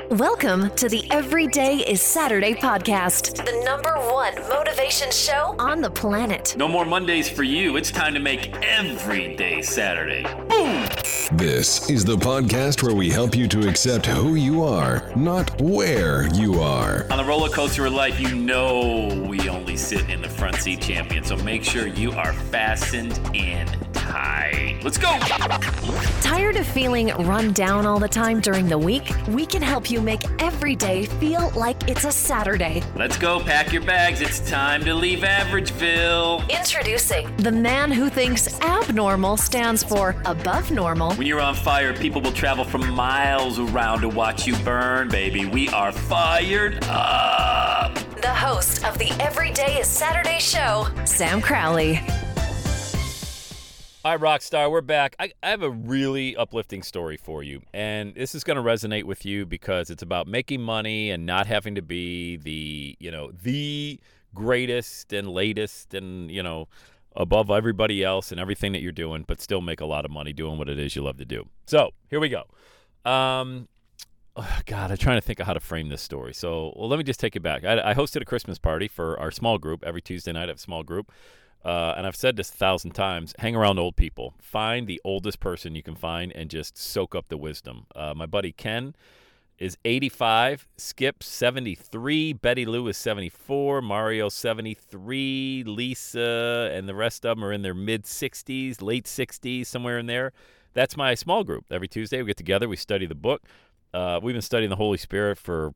Welcome to the Everyday is Saturday podcast, the #1 motivation show on the planet. No more Mondays for you. It's time to make every day Saturday. Boom! This is the podcast where we help you to accept who you are, not where you are. On the roller coaster of life, you know we only sit in the front seat, champion. So make sure you are fastened in tight. Let's go! Tired of feeling run down all the time during the week? We can help you make every day feel like it's a Saturday. Let's go, pack your bags. It's time to leave Averageville. Introducing the man who thinks abnormal stands for above normal. When you're on fire, people will travel from miles around to watch you burn, baby. We are fired up. The host of the Everyday is Saturday show, Sam Crowley. Hi, Rockstar. We're back. I have a really uplifting story for you, and this is going to resonate with you because it's about making money and not having to be the greatest and latest and, above everybody else and everything that you're doing, but still make a lot of money doing what it is you love to do. So here we go. I'm trying to think of how to frame this story. So, let me just take it back. I hosted a Christmas party for our small group. Every Tuesday night I have a small group. And I've said this 1,000 times, hang around old people. Find the oldest person you can find and just soak up the wisdom. My buddy Ken is 85, Skip 73, Betty Lou is 74, Mario 73, Lisa and the rest of them are in their mid-60s, late 60s, somewhere in there. That's my small group. Every Tuesday we get together, we study the book. We've been studying the Holy Spirit for,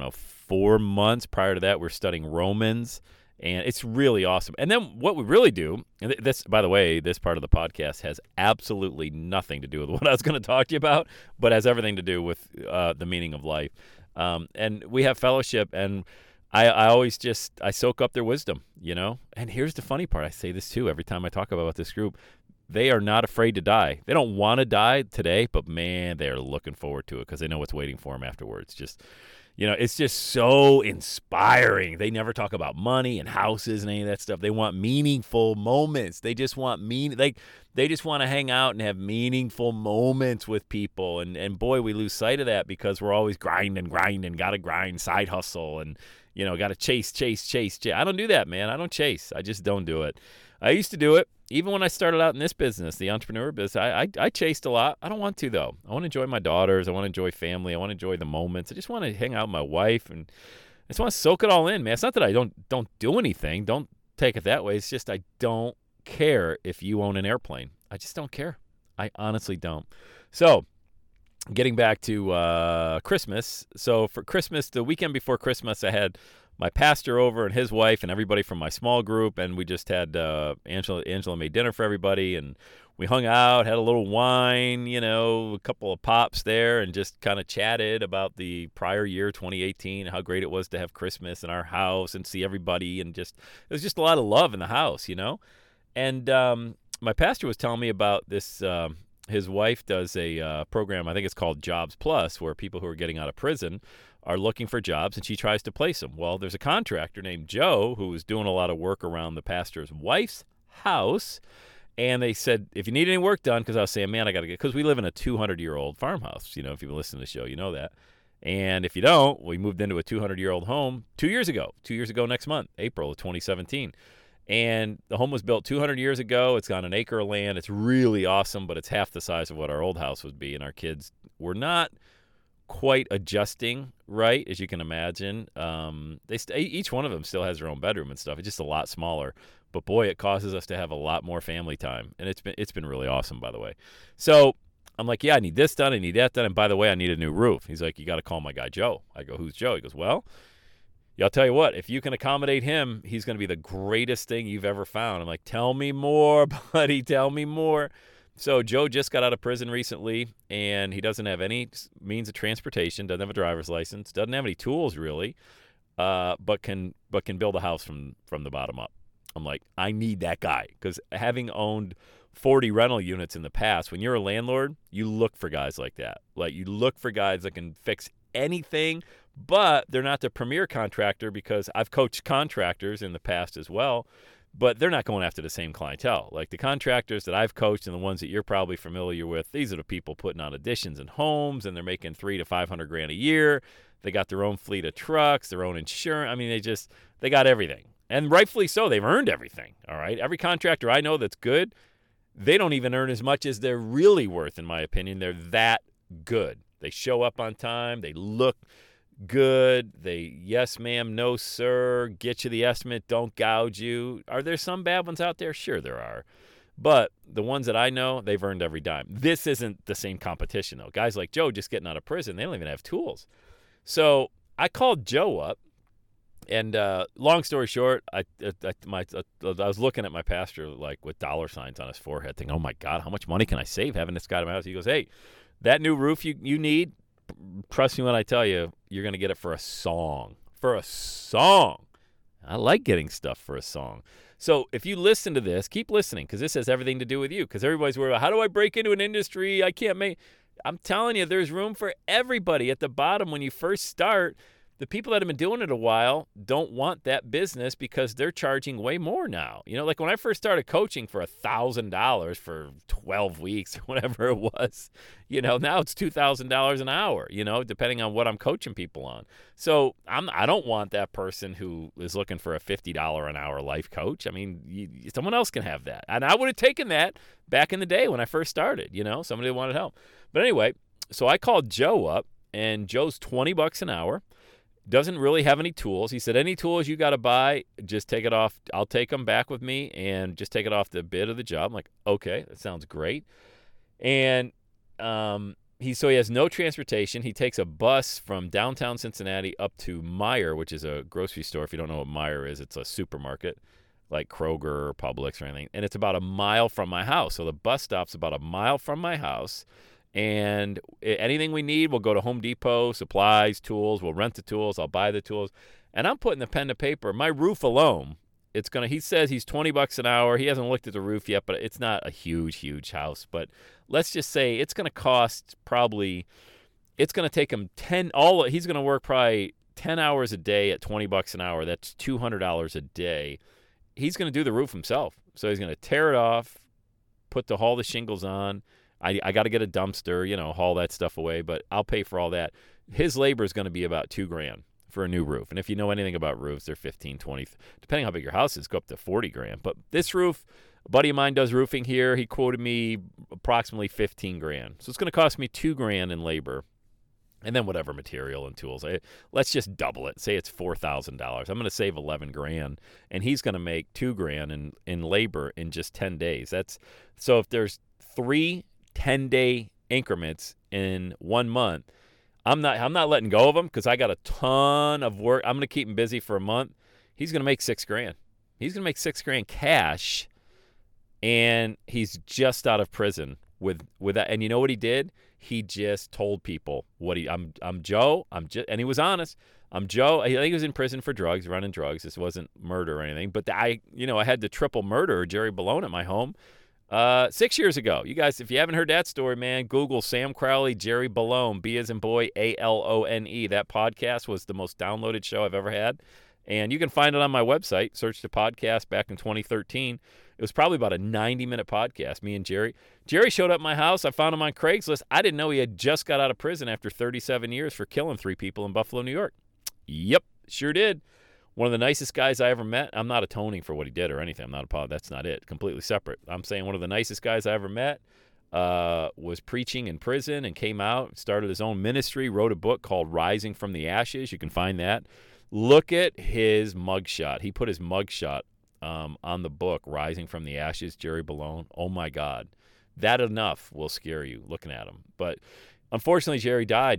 4 months. Prior to that, we're studying Romans. And it's really awesome. And then what we really do, and this, by the way, this part of the podcast has absolutely nothing to do with what I was going to talk to you about, but has everything to do with the meaning of life. And we have fellowship, and I always I soak up their wisdom, And here's the funny part. I say this, too, every time I talk about this group. They are not afraid to die. They don't want to die today, but, man, they're looking forward to it because they know what's waiting for them afterwards. It's just so inspiring. They never talk about money and houses and any of that stuff. They want meaningful moments. They just want they just want to hang out and have meaningful moments with people. And boy, we lose sight of that because we're always grinding, got to grind, side hustle, and got to chase. I don't do that, man. I don't chase. I just don't do it. I used to do it. Even when I started out in this business, the entrepreneur business, I chased a lot. I don't want to, though. I want to enjoy my daughters. I want to enjoy family. I want to enjoy the moments. I just want to hang out with my wife, and I just want to soak it all in, man. It's not that I don't do anything. Don't take it that way. It's just I don't care if you own an airplane. I just don't care. I honestly don't. So getting back to Christmas. So for Christmas, the weekend before Christmas, I had my pastor over and his wife and everybody from my small group, and we just had Angela made dinner for everybody, and we hung out, had a little wine, a couple of pops there, and just kind of chatted about the prior year, 2018, how great it was to have Christmas in our house and see everybody, and it was just a lot of love in the house, And my pastor was telling me about this. His wife does a program, I think it's called Jobs Plus, where people who are getting out of prison are looking for jobs, and she tries to place them. Well, there's a contractor named Joe who was doing a lot of work around the pastor's wife's house, and they said, if you need any work done, because I was saying, man, I got to get, because we live in a 200-year-old farmhouse, if you've been listening to the show, you know that. And if you don't, we moved into a 200-year-old home 2 years ago next month, April of 2017. And the home was built 200 years ago. It's on an acre of land. It's really awesome, but it's half the size of what our old house would be. And our kids were not quite adjusting right, as you can imagine. Each one of them still has their own bedroom and stuff. It's just a lot smaller. But boy, it causes us to have a lot more family time. And it's been really awesome, by the way. So I'm like, yeah, I need this done. I need that done. And by the way, I need a new roof. He's like, you got to call my guy Joe. I go, who's Joe? He goes, well, yeah, I'll tell you what, if you can accommodate him, he's going to be the greatest thing you've ever found. I'm like, tell me more, buddy, tell me more. So Joe just got out of prison recently, and he doesn't have any means of transportation, doesn't have a driver's license, doesn't have any tools really, but can build a house from the bottom up. I'm like, I need that guy, because having owned 40 rental units in the past, when you're a landlord, you look for guys like that. Like, you look for guys that can fix anything, but they're not the premier contractor, because I've coached contractors in the past as well. but they're not going after the same clientele. Like the contractors that I've coached and the ones that you're probably familiar with, these are the people putting on additions and homes, and they're making $300,000 to $500,000 a year. They got their own fleet of trucks, their own insurance. I mean, they got everything. And rightfully so. They've earned everything, all right? Every contractor I know that's good, they don't even earn as much as they're really worth, in my opinion. They're that good. They show up on time. They look good. They, yes, ma'am, no, sir, get you the estimate, don't gouge you. Are there some bad ones out there? Sure there are. But the ones that I know, they've earned every dime. This isn't the same competition, though. Guys like Joe just getting out of prison, they don't even have tools. So I called Joe up, and long story short, I was looking at my pastor like with dollar signs on his forehead, thinking, oh, my God, how much money can I save having this guy in my house? He goes, hey, that new roof you need, trust me when I tell you, you're going to get it for a song. For a song. I like getting stuff for a song. So if you listen to this, keep listening, because this has everything to do with you. Because everybody's worried about, how do I break into an industry? I can't make... I'm telling you, there's room for everybody. At the bottom, when you first start, the people that have been doing it a while don't want that business because they're charging way more now. You know, like when I first started coaching for $1,000 for 12 weeks or whatever it was, you know, now it's $2,000 an hour, you know, depending on what I'm coaching people on. So I don't want that person who is looking for a $50 an hour life coach. I mean, someone else can have that. And I would have taken that back in the day when I first started, you know, somebody wanted help. But anyway, so I called Joe up, and Joe's $20 an hour. Doesn't really have any tools. He said, any tools you got to buy, just take it off. I'll take them back with me and just take it off the bid of the job. I'm like, okay, that sounds great. And he has no transportation. He takes a bus from downtown Cincinnati up to Meijer, which is a grocery store. If you don't know what Meijer is, it's a supermarket like Kroger or Publix or anything. And it's about a mile from my house. So the bus stop's about a mile from my house. And anything we need, we'll go to Home Depot, supplies, tools. We'll rent the tools. I'll buy the tools. And I'm putting the pen to paper. My roof alone, he says he's $20 an hour. He hasn't looked at the roof yet, but it's not a huge house. But let's just say it's going to cost it's going to take him he's going to work probably 10 hours a day at $20 an hour. That's $200 a day. He's going to do the roof himself. So he's going to tear it off, haul the shingles on. I got to get a dumpster, you know, haul that stuff away, but I'll pay for all that. His labor is going to be about $2,000 for a new roof. And if you know anything about roofs, they're 15, 20, depending how big your house is, go up to $40,000. But this roof, a buddy of mine does roofing here. He quoted me approximately $15,000. So it's going to cost me $2,000 in labor. And then whatever material and tools. Let's just double it. Say it's $4,000. I'm going to save $11,000, and he's going to make $2,000 in labor in just 10 days. So if there's 3 10-day increments in 1 month, I'm not letting go of him because I got a ton of work. I'm going to keep him busy for a month. He's going to make $6,000. He's going to make $6,000 cash, and he's just out of prison with that. And you know what he did? He just told people I'm Joe. And he was honest. I'm Joe. I think he was in prison for drugs, running drugs. This wasn't murder or anything. But I had the triple murder Jerry Bellone at my home 6 years ago. You guys, if you haven't heard that story, man, Google Sam Crowley, Jerry Bellone, B as in boy, ALONE. That podcast was the most downloaded show I've ever had. And you can find it on my website. Search the podcast back in 2013. It was probably about a 90-minute podcast, me and Jerry. Jerry showed up at my house. I found him on Craigslist. I didn't know he had just got out of prison after 37 years for killing 3 people in Buffalo, New York. Yep, sure did. One of the nicest guys I ever met. I'm not atoning for what he did or anything. I'm not that's not it. Completely separate. I'm saying one of the nicest guys I ever met was preaching in prison and came out, started his own ministry, wrote a book called Rising from the Ashes. You can find that. Look at his mugshot. He put his mugshot on the book, Rising from the Ashes, Jerry Bellone. Oh, my God. That enough will scare you looking at him. But unfortunately, Jerry died.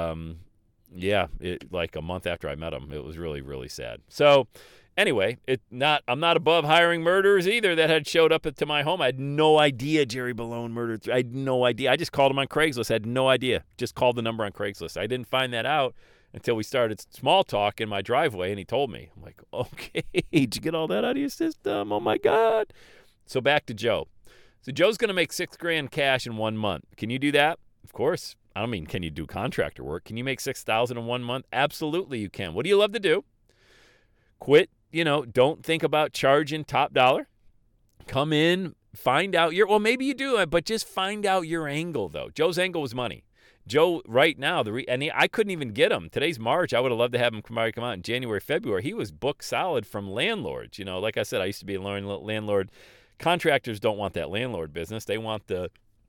Like a month after I met him. It was really, really sad. So anyway, I'm not above hiring murderers either that had showed up to my home. I had no idea Jerry Bellone murdered. I had no idea. I just called him on Craigslist. I had no idea. Just called the number on Craigslist. I didn't find that out until we started small talk in my driveway, and he told me. I'm like, okay, did you get all that out of your system? Oh, my God. So back to Joe. So Joe's going to make $6,000 cash in 1 month. Can you do that? Of course. I don't mean, can you do contractor work? Can you make $6,000 in 1 month? Absolutely you can. What do you love to do? Quit don't think about charging top dollar. Come in, find out well, maybe you do, but just find out your angle, though. Joe's angle was money. Joe, right now, I couldn't even get him. Today's March. I would have loved to have him come out in January, February. He was booked solid from landlords. Like I said, I used to be a landlord. Contractors don't want that landlord business. They want the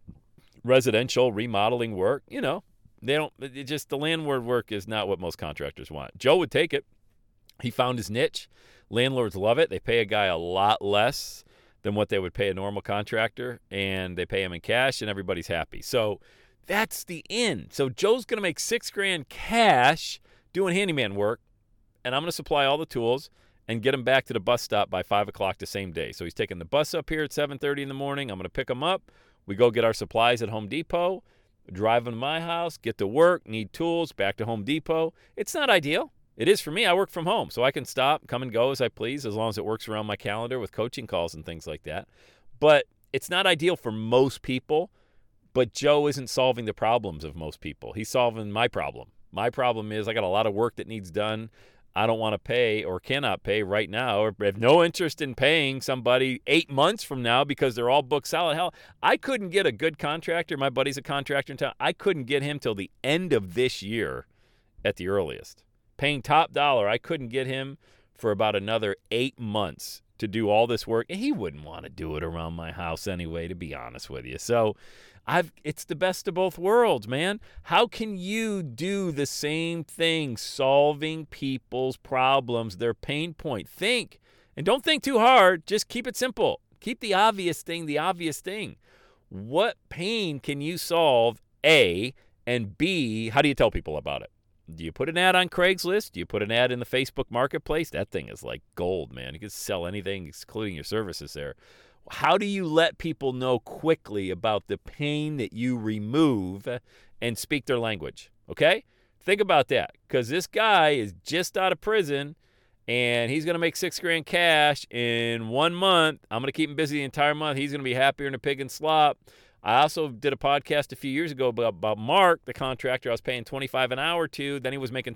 residential remodeling work. They don't. The landlord work is not what most contractors want. Joe would take it. He found his niche. Landlords love it. They pay a guy a lot less than what they would pay a normal contractor, and they pay him in cash, and everybody's happy. So that's the in. So Joe's going to make $6,000 cash doing handyman work, and I'm going to supply all the tools and get him back to the bus stop by 5 o'clock the same day. So he's taking the bus up here at 7:30 in the morning. I'm going to pick him up. We go get our supplies at Home Depot, drive him to my house, get to work, need tools, back to Home Depot. It's not ideal. It is for me. I work from home, so I can stop, come and go as I please, as long as it works around my calendar with coaching calls and things like that. But it's not ideal for most people. But Joe isn't solving the problems of most people. He's solving my problem. My problem is I got a lot of work that needs done. I don't want to pay or cannot pay right now, or have no interest in paying somebody 8 months from now because they're all booked solid. Hell, I couldn't get a good contractor. My buddy's a contractor in town. I couldn't get him till the end of this year at the earliest. Paying top dollar, I couldn't get him for about another 8 months to do all this work. And he wouldn't want to do it around my house anyway, to be honest with you. So it's the best of both worlds, man. How can you do the same thing, solving people's problems, their pain point? Think, and don't think too hard. Just keep it simple. Keep the obvious thing the obvious thing. What pain can you solve, A, and B, how do you tell people about it? Do you put an ad on Craigslist? Do you put an ad in the Facebook Marketplace? That thing is like gold, man. You can sell anything, including your services there. How do you let people know quickly about the pain that you remove and speak their language? Okay? Think about that, because this guy is just out of prison, and he's going to make $6,000 cash in 1 month. I'm going to keep him busy the entire month. He's going to be happier than a pig in slop. I also did a podcast a few years ago about Mark, the contractor I was paying $25 an hour to. Then he was making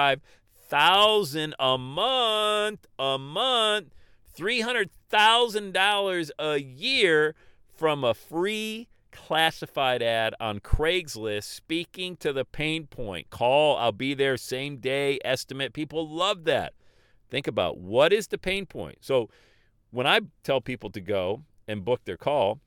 $25,000 a month, $300,000 a year from a free classified ad on Craigslist speaking to the pain point. Call, I'll be there same day estimate. People love that. Think about what is the pain point. So when I tell people to go and book their call,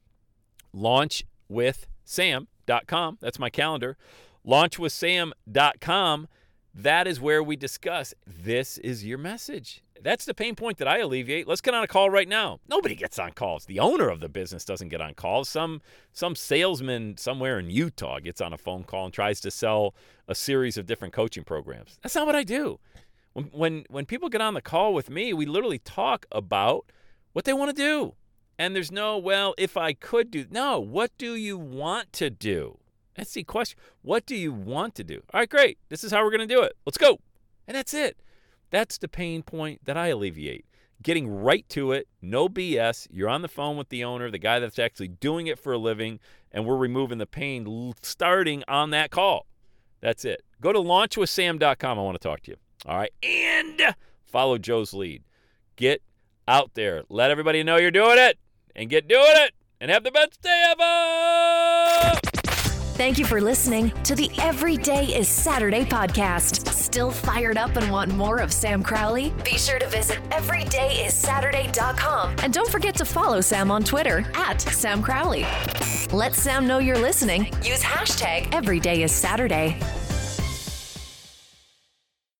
launchwithsam.com, that's my calendar, launchwithsam.com, that is where we discuss, this is your message. That's the pain point that I alleviate. Let's get on a call right now. Nobody gets on calls. The owner of the business doesn't get on calls. Some salesman somewhere in Utah gets on a phone call and tries to sell a series of different coaching programs. That's not what I do. When people get on the call with me, we literally talk about what they want to do. And there's no, well, if I could do. No, what do you want to do? That's the question. What do you want to do? All right, great. This is how we're going to do it. Let's go. And that's it. That's the pain point that I alleviate. Getting right to it, no BS. You're on the phone with the owner, the guy that's actually doing it for a living, and we're removing the pain starting on that call. That's it. Go to launchwithsam.com. I want to talk to you. All right. And follow Joe's lead. Get out there. Let everybody know you're doing it. And get doing it. And have the best day ever. Thank you for listening to the Every Day is Saturday podcast. Still fired up and want more of Sam Crowley? Be sure to visit everydayissaturday.com. And don't forget to follow Sam on Twitter @Sam Crowley. Let Sam know you're listening. Use #EverydayIsSaturday.